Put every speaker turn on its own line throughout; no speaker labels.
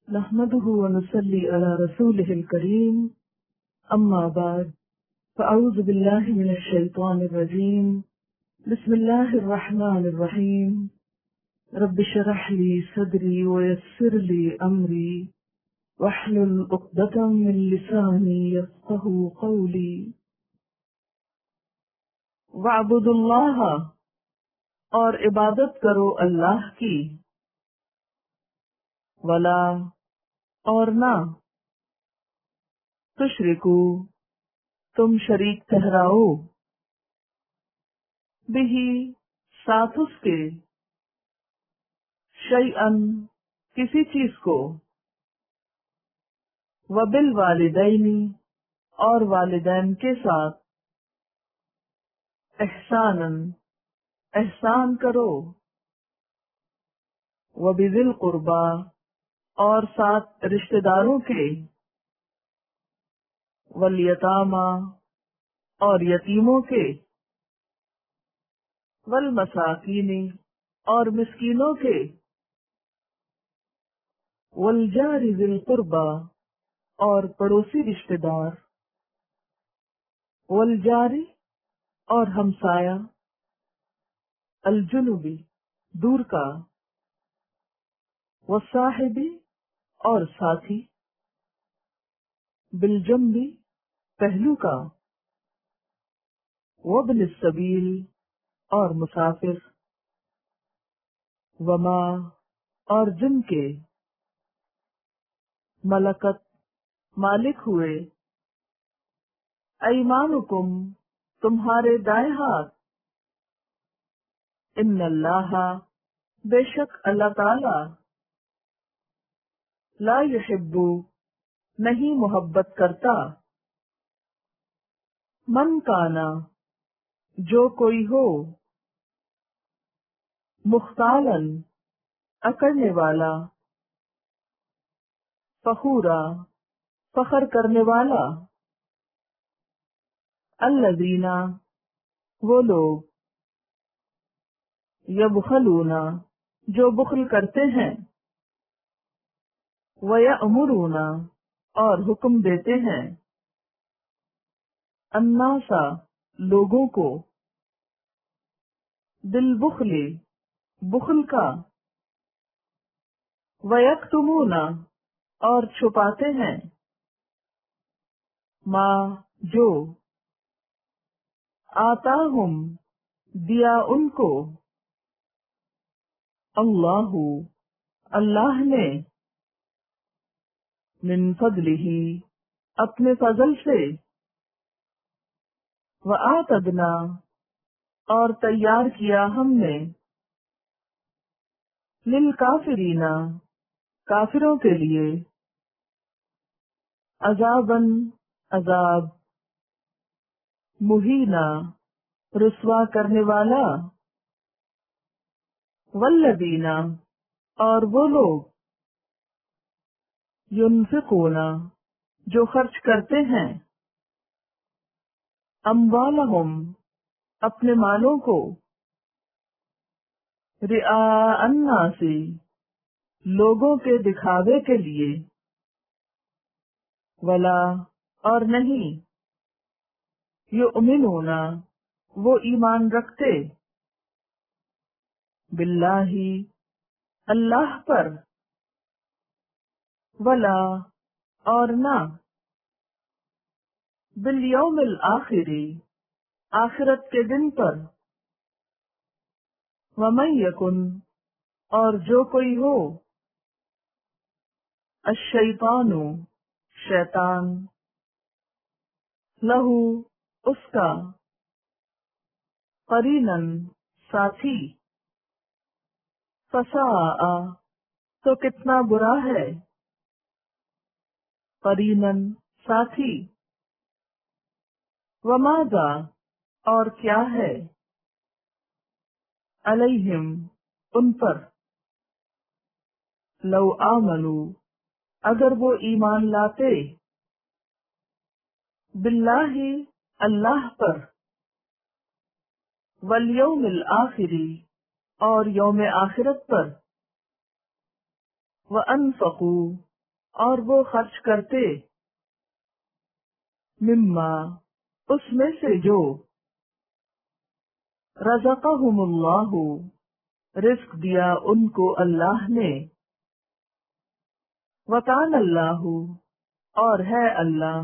نحمده ونصلي على رسوله الكريم أما بعد فأعوذ بالله من الشيطان الرجيم بسم الله الرحمن الرحيم رب اشرح لي صدري ويسر لي أمري واحلل عقدة من لساني يفقهوا قولي واعبدوا الله اور عبادت کرو اللہ کی ولا اور نہ تشرکو تم شریک ٹھہراؤ بہی ساتھ اس کے شیئن کسی چیز کو وبالوالدین اور والدین کے ساتھ احساناً احسان کرو وبذی القربی اور ساتھ رشتہ داروں کے والیتامی اور یتیموں کے والمساکین اور مسکینوں کے والجار ذی القربی اور پڑوسی رشتہ دار والجاری اور ہمسایہ الجنوبی دور کا والصاحبی اور ساتھی بالجنبی پہلو کا وابن السبیل اور مسافر وما اور جن کے ملکت مالک ہوئے ایمانکم تمہارے دائیں ہاتھ ان اللہ بے شک اللہ تعالی لا یحب نہیں محبت کرتا من کانا جو کوئی ہو مختالاً اکڑنے والا فخورا فخر کرنے والا الذین وہ لوگ یبخلون جو بخل کرتے ہیں وَيَأْمُرُونَ اور حکم دیتے ہیں النَّاسَ لوگوں کو بالبخل بخل کا وَيَكْتُمُونَ اور چھپاتے ہیں ما جو آتاہم دیا ان کو اللہ نے من فضلہ اپنے فضل سے وآتدنا اور تیار کیا ہم نے للکافرین کافروں کے لیے عذاباً عذاب مہینا رسوا کرنے والا والذین اور وہ لوگ ينفقون جو خرچ کرتے ہیں اموالہم اپنے مالوں کو رعاء الناس لوگوں کے دکھاوے کے لیے ولا اور نہیں یؤمنون وہ ایمان رکھتے باللہ اللہ پر ولا اور نہ بالیوم الآخر آخرت کے دن پر ومن یکن اور جو کوئی ہو الشیطان شیطان لہو اس کا قریناً ساتھی فساء تو کتنا برا ہے قریناً ساتھی وماذا اور کیا ہے علیہم ان پر لو آمنوا اگر وہ ایمان لاتے باللہ اللہ پر والیوم الآخر اور یوم آخرت پر وانفقوا اور وہ خرچ کرتے مما اس میں سے جو رزقہم اللہ رزق دیا ان کو اللہ نے وکان اللہ اور ہے اللہ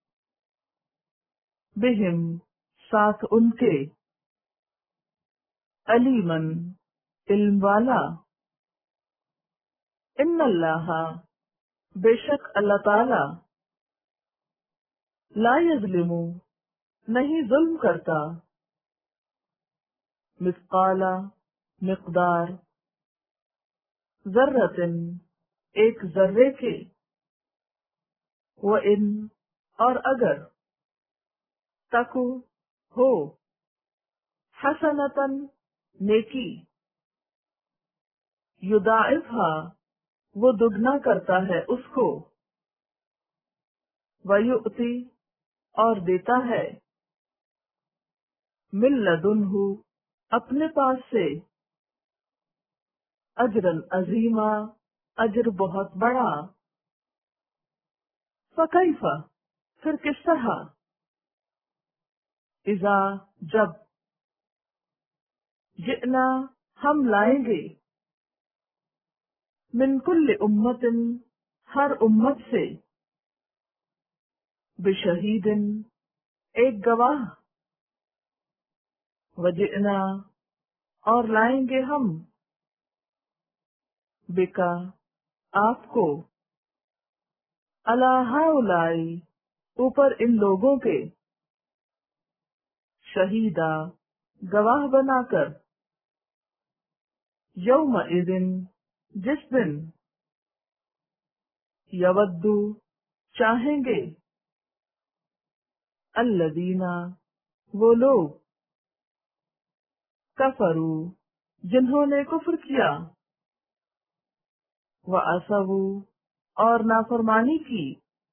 بہم ساتھ ان کے علیمن علم والا ان اللہ بے شک اللہ تعالی لا یظلم نہیں ظلم کرتا مثقال مقدار ذرۃ ایک ذرے کے وَإِن اور اگر تکو ہو حسنتن نیکی یضاعفها وہ دگنا کرتا ہے اس کو وَيُؤْتِ اور دیتا ہے من لدنہ اپنے پاس سے اجرا عظیما اجر بہت بڑا فکیف پھر کس طرح اذا جب جئنا ہم لائیں گے من کل امت ہر امت سے بشہید ایک گواہ وجئنا اور لائیں گے ہم بکا آپ کو علی ہؤلاء اوپر ان لوگوں کے شہیدا گواہ بنا کر یومئذ جس دن یودو چاہیں گے الذین وہ لوگ کفروا جنہوں نے کفر کیا وعصوا اور نافرمانی کی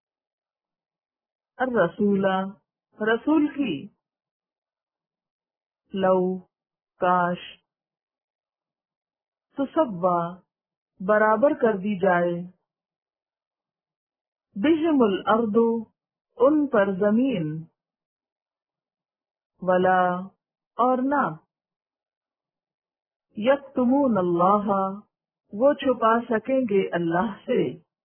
الرسول رسول کی لو کاش تسوا برابر کر دی جائے بہم الارض ان پر زمین ولا اور نہ یکتمون اللہ وہ چھپا سکیں گے اللہ سے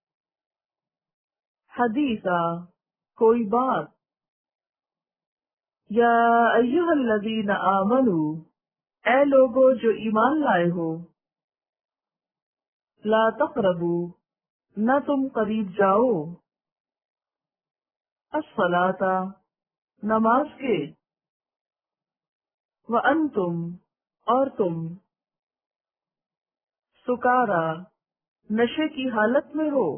حدیثا کوئی بات یا ایھا الذین آمنوا اے لوگو جو ایمان لائے ہو لا تقربوا نہ تم قریب جاؤ الصلاۃ نماز کے وانتم اور تم سکارا نشے کی حالت میں ہو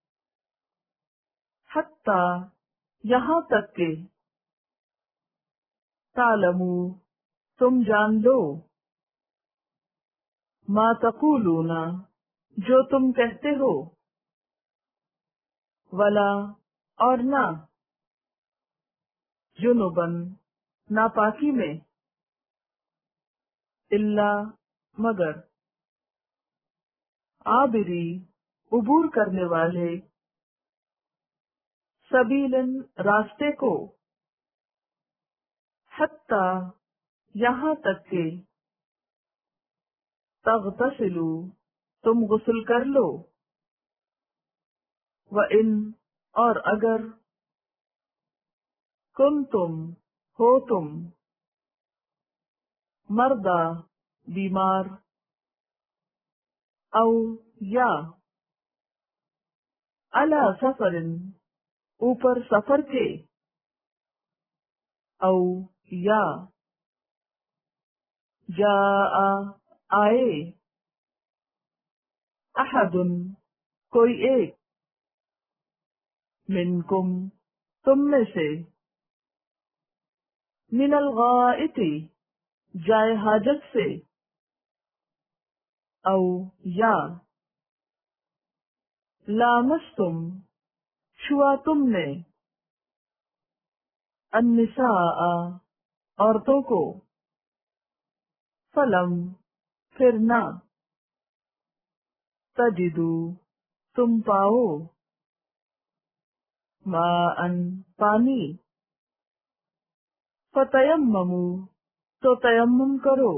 حتی یہاں تک کہ تعلموا تم جان لو ما تقولون جو تم کہتے ہو ولا اور نہ جنبن ناپاکی میں الا مگر عابری عبور کرنے والے سبیلن راستے کو حتی یہاں تک کہ تغتسلوا تم غسل کر لو وَإِن اور اگر کنتم ہو تم مردہ بیمار او یا علی سفر اوپر سفر کے او یا جاء آئے احد کوئی ایک منکم تم میں سے من الغائط جائے حاجت سے او یا لامستم چھوا تم نے النساء عورتوں کو فلم پھر نہ تجدو تم پاؤ माअन पानी, فتیممو تو تیمم کرو،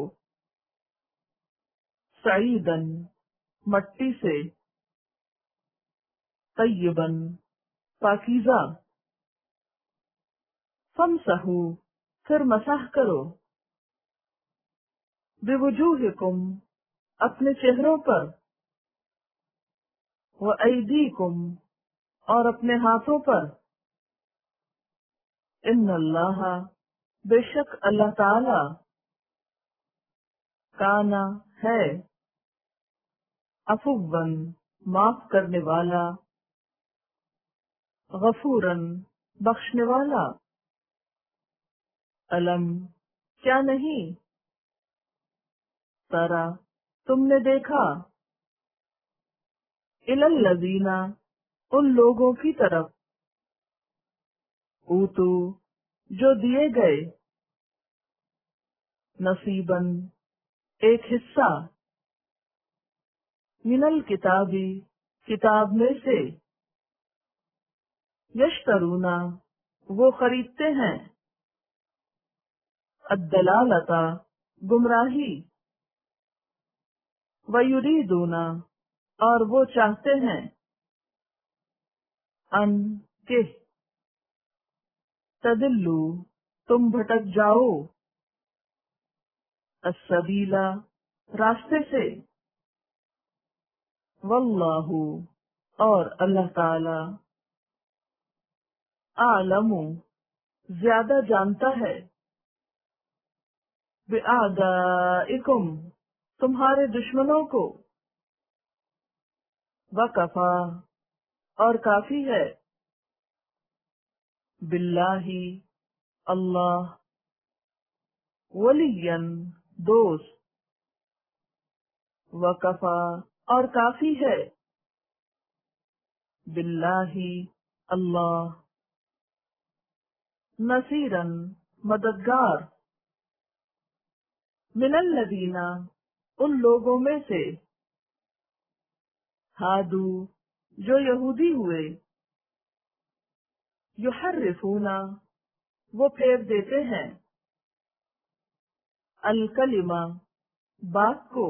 سعیدن مٹی سے، طیبن پاکیزہ، فامسحو پھر مسح کرو، بوجوہکم اپنے چہروں پر، وایدیکم اور اپنے ہاتھوں پر، ان اللہ بے شک اللہ تعالی، کانا ہے، عفواً معاف کرنے والا، غفوراً بخشنے والا، علم کیا نہیں، ترا تم نے دیکھا، الی الذین ان لوگوں کی طرف، اوتو جو دیے گئے، نصیباً ایک حصہ، من الکتابی کتاب میں سے، یشترونا وہ خریدتے ہیں، الدلالتا گمراہی، ویریدون اور وہ چاہتے ہیں، ان کہ تدلو تم بھٹک جاؤ، السبیلا راستے سے، واللہ اور اللہ تعالی، اعلم زیادہ جانتا ہے، بِأَعْدَائِكُمْ تمہارے دشمنوں کو، وَكَفَى اور کافی ہے، باللہ اللہ، ولیًا دوست، وَكَفَى اور کافی ہے، باللہ اللہ، نصیراً مددگار، من الذین ان لوگوں میں سے، ہادو جو یہودی ہوئے، یحرفون وہ پھیر دیتے ہیں، الکلمہ بات کو،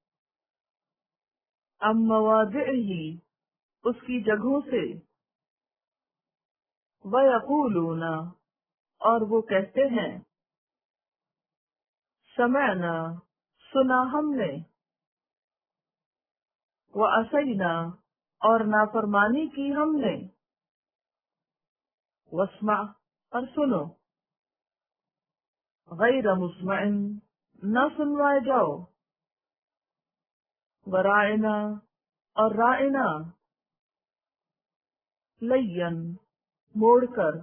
عن مواضعہ اس کی جگہوں سے، ویقولون اور وہ کہتے ہیں، سمعنا سنا ہم نے، وعصینا اور نافرمانی کی ہم نے، واسمع اور سنو، غیر مسمع نہ سنوائے جاؤ، ورائنا اور رائنا، لین موڑ کر،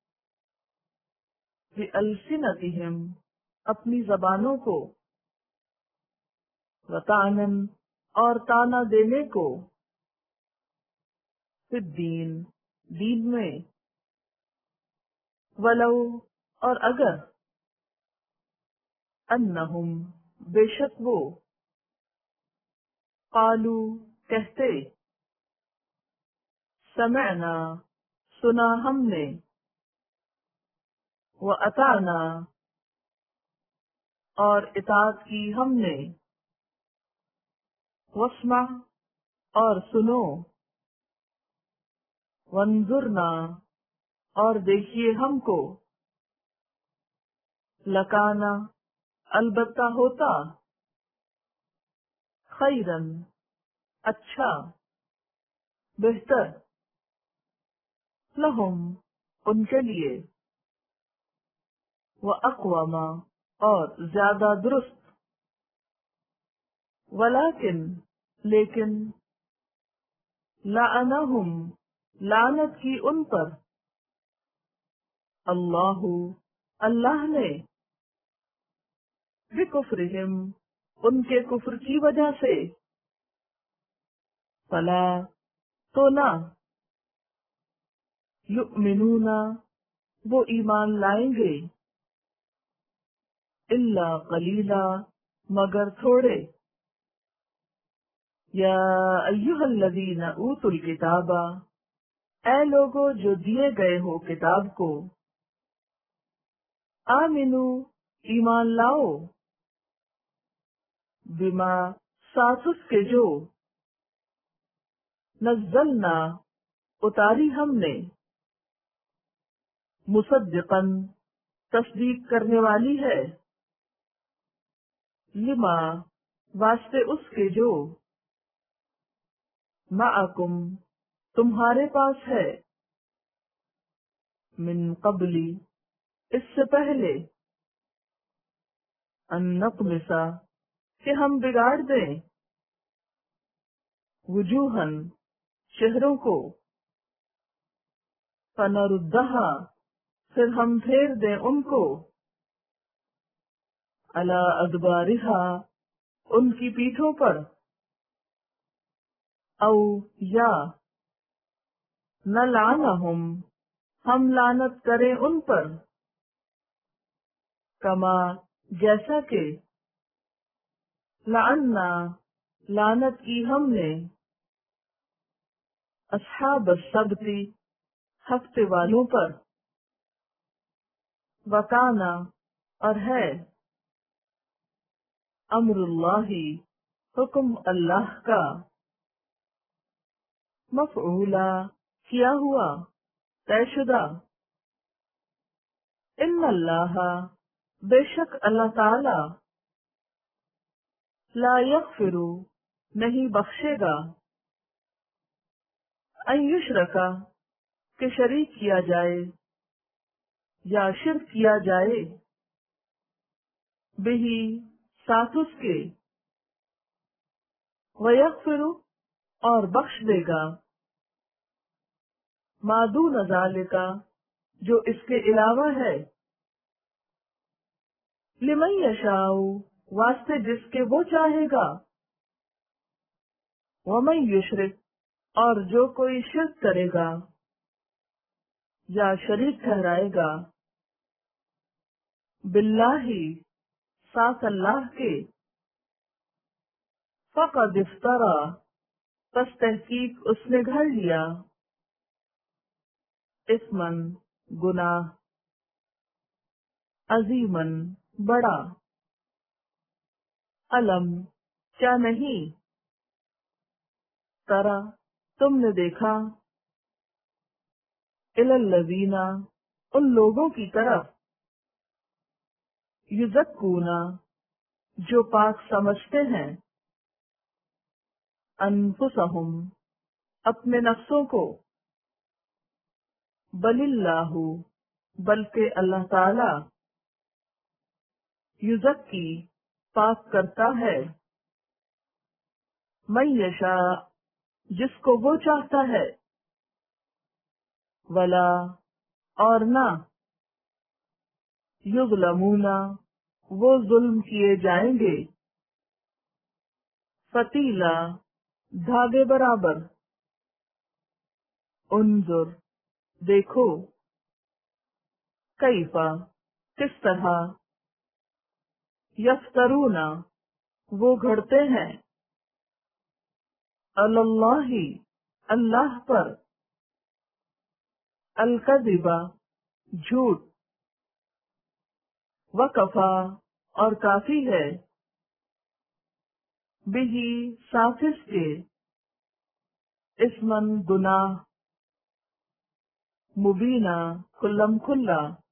بِأَلْسِنَتِهِمْ اپنی زبانوں کو، وطعناً اور تانا دینے کو، فی الدین دین میں، ولو اور اگر، انہم بے شک وہ، قالو کہتے، سمعنا سنا ہم نے، وَأَطَعْنَا اور اطاعت کی ہم نے، وَاسْمَعْ اور سنو، وَانظُرْنَا اور دیکھیے ہم کو، لَكَانَ البتہ ہوتا، خیراً اچھا، بہتر، لہم ان کے لیے، وَأَقْوَمَ اور زیادہ درست، ولیکن لیکن، لعنہم لعنت کی ان پر، اللہ اللہ نے، بکفرہم ان کے کفر کی وجہ سے، فلا تو نہ، یؤمنون وہ ایمان لائیں گے، الا قلیلا مگر تھوڑے، یا ایھا الذین اوتوا الکتاب اے لوگو جو دیے گئے ہو کتاب کو، آمنو ایمان لاؤ، بما ساتھ اس کے جو، نزلنا اتاری ہم نے، مصدقاً تصدیق کرنے والی ہے، لما واسطے اس کے جو، معکم تمہارے پاس ہے، من قبلی اس سے پہلے، ان نطمسا کہ ہم بگاڑ دیں، وجوہن چہروں کو، فنردہا پھر ہم پھیر دیں ان کو، علی ادبارہا ان کی پیٹھوں پر، او یا نلعنہم ہم لعنت کریں ان پر، کما جیسا کہ، لعنا لعنت کی ہم نے، اصحاب السبت ہفتے والوں پر، وکانا اور ہے، امر اللہ حکم اللہ کا، مفعولا کیا ہوا، طے شدہ، ان اللہ بے شک اللہ تعالی، لا یغفر نہیں بخشے گا، ان یشرکا کہ شریک کیا جائے یا شرک کیا جائے، بہی ساتھ اس کے، ویغفر اور بخش دے گا، ما دون ذالک جو اس کے علاوہ ہے، لمن یشاء واسطے جس کے وہ چاہے گا، ومن یشرک اور جو کوئی شرک کرے گا یا شریک ٹھہرائے گا، باللہ ساتھ اللہ کے، فقد افترا پس تحقیق اس نے گھڑ لیا، اثمن گناہ، عظیمن بڑا، علم کیا نہیں، ترا تم نے دیکھا، الی الذین ان لوگوں کی طرف، یزکون جو پاک سمجھتے ہیں، انفسہم اپنے نفسوں کو، بل اللہ بلکہ اللہ تعالی، یزکی پاک کرتا ہے، من یشاء جس کو وہ چاہتا ہے، ولا اور نہ، یظلمون وہ ظلم کیے جائیں گے، فتیلا دھاگے برابر، انظر دیکھو، کیفا کس طرح، یفترون وہ گھڑتے ہیں، علی اللہ اللہ پر، الکذب جھوٹ، وکفا اور کافی ہے، بہی ساتھ اس کے، اسمن گناہ، مبینہ کھلم کھلا،